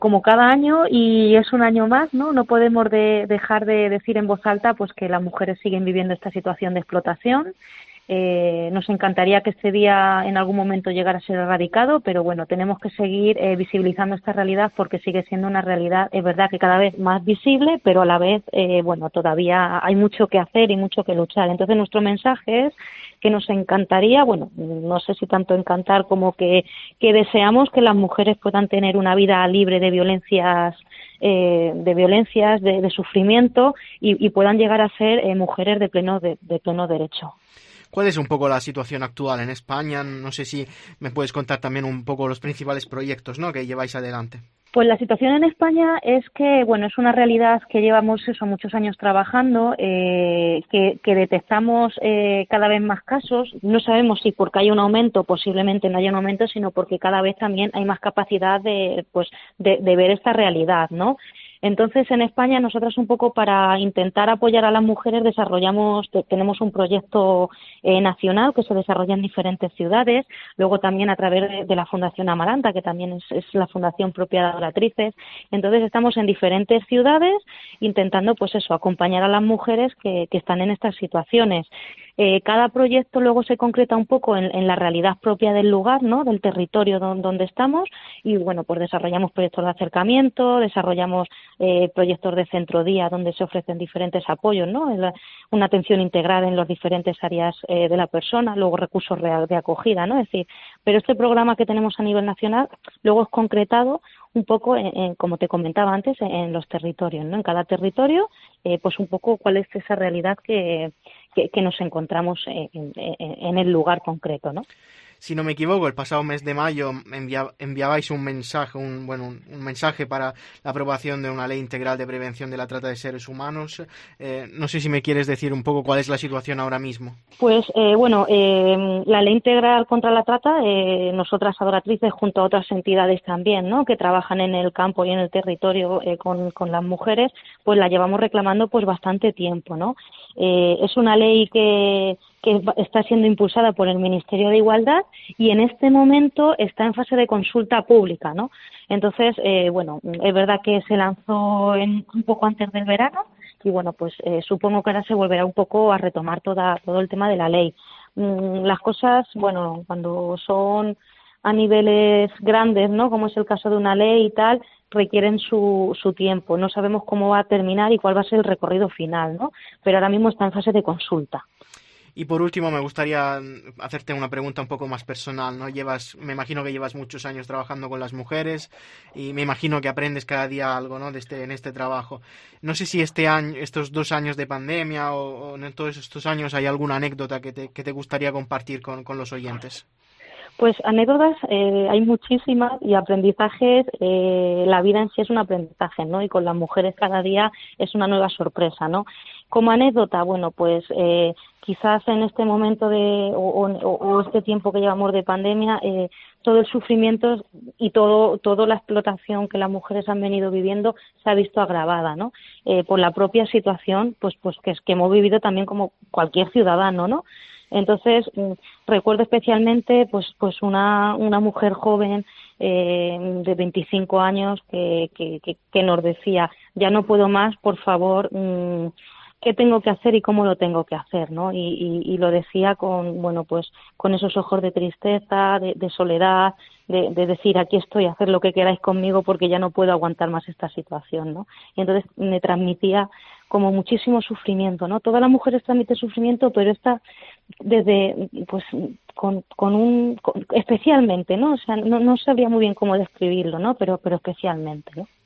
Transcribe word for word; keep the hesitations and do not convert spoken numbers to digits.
como cada año, y es un año más, ¿no? No podemos de, dejar de decir en voz alta pues que las mujeres siguen viviendo esta situación de explotación. Eh, nos encantaría que este día en algún momento llegara a ser erradicado, pero bueno, tenemos que seguir eh, visibilizando esta realidad porque sigue siendo una realidad, es verdad que cada vez más visible, pero a la vez, eh, bueno, todavía hay mucho que hacer y mucho que luchar. Entonces nuestro mensaje es que nos encantaría, bueno, no sé si tanto encantar como que, que deseamos que las mujeres puedan tener una vida libre de violencias, eh, de violencias, de, de sufrimiento y, y puedan llegar a ser eh, mujeres de pleno, de, de pleno derecho. ¿Cuál es un poco la situación actual en España? No sé si me puedes contar también un poco los principales proyectos, ¿no?, que lleváis adelante. Pues la situación en España es que, bueno, es una realidad que llevamos eso muchos años trabajando, eh, que, que detectamos eh, cada vez más casos. No sabemos si porque hay un aumento, posiblemente no haya un aumento, sino porque cada vez también hay más capacidad de, pues, de, de ver esta realidad, ¿no? Entonces, en España, nosotras un poco para intentar apoyar a las mujeres desarrollamos, tenemos un proyecto eh, nacional que se desarrolla en diferentes ciudades, luego también a través de, de la Fundación Amaranta, que también es, es la fundación propia de Adoratrices. Entonces, estamos en diferentes ciudades intentando, pues eso, acompañar a las mujeres que, que están en estas situaciones. Eh, cada proyecto luego se concreta un poco en, en la realidad propia del lugar, ¿no?, del territorio don, donde estamos, y bueno, pues desarrollamos proyectos de acercamiento, desarrollamos eh, proyectos de centro día donde se ofrecen diferentes apoyos, ¿no?, la, una atención integral en las diferentes áreas eh, de la persona, luego recursos real de acogida, ¿no? Es decir, pero este programa que tenemos a nivel nacional luego es concretado un poco, en, en, como te comentaba antes, en, en los territorios, ¿no? En cada territorio, eh, pues un poco cuál es esa realidad que, que, que nos encontramos en, en, en el lugar concreto, ¿no? Si no me equivoco, el pasado mes de mayo envia, enviabais un mensaje, un, bueno, un, un mensaje para la aprobación de una ley integral de prevención de la trata de seres humanos. Eh, no sé si me quieres decir un poco cuál es la situación ahora mismo. Pues eh, bueno, eh, la ley integral contra la trata, eh, nosotras Adoratrices junto a otras entidades también, ¿no?, que trabajan en el campo y en el territorio eh, con, con las mujeres, pues la llevamos reclamando pues bastante tiempo, ¿no? Eh, es una ley que que está siendo impulsada por el Ministerio de Igualdad y en este momento está en fase de consulta pública, ¿no? Entonces, eh, bueno, es verdad que se lanzó en, un poco antes del verano y, bueno, pues eh, supongo que ahora se volverá un poco a retomar toda, todo el tema de la ley. Mm, las cosas, bueno, cuando son a niveles grandes, ¿no?, como es el caso de una ley y tal, requieren su, su tiempo. No sabemos cómo va a terminar y cuál va a ser el recorrido final, ¿no? Pero ahora mismo está en fase de consulta. Y por último, me gustaría hacerte una pregunta un poco más personal, ¿no? Llevas, me imagino que llevas muchos años trabajando con las mujeres y me imagino que aprendes cada día algo, ¿no?, de este, en este trabajo. No sé si este año, estos dos años de pandemia o, o en todos estos años hay alguna anécdota que te, que te gustaría compartir con, con los oyentes. Pues anécdotas eh, hay muchísimas y aprendizajes, eh, la vida en sí es un aprendizaje, ¿no? Y con las mujeres cada día es una nueva sorpresa, ¿no? Como anécdota, bueno, pues eh, quizás en este momento de o, o, o este tiempo que llevamos de pandemia, eh, todo el sufrimiento y todo toda la explotación que las mujeres han venido viviendo se ha visto agravada, ¿no? Eh, por la propia situación, pues pues que, que hemos vivido también como cualquier ciudadano, ¿no? Entonces, recuerdo especialmente pues pues una una mujer joven eh, de veinticinco años que, que, que, que nos decía, ya no puedo más, por favor, mmm, ¿qué tengo que hacer y cómo lo tengo que hacer?, ¿no? Y, y, y lo decía con, bueno, pues con esos ojos de tristeza, de, de soledad, de, de decir, aquí estoy, hacer lo que queráis conmigo porque ya no puedo aguantar más esta situación, ¿no? Y entonces me transmitía como muchísimo sufrimiento, ¿no? Todas las mujeres transmiten sufrimiento, pero esta desde, pues, con, con un, con, especialmente, ¿no? O sea, no, no sabría muy bien cómo describirlo, ¿no? Pero, pero especialmente, ¿no?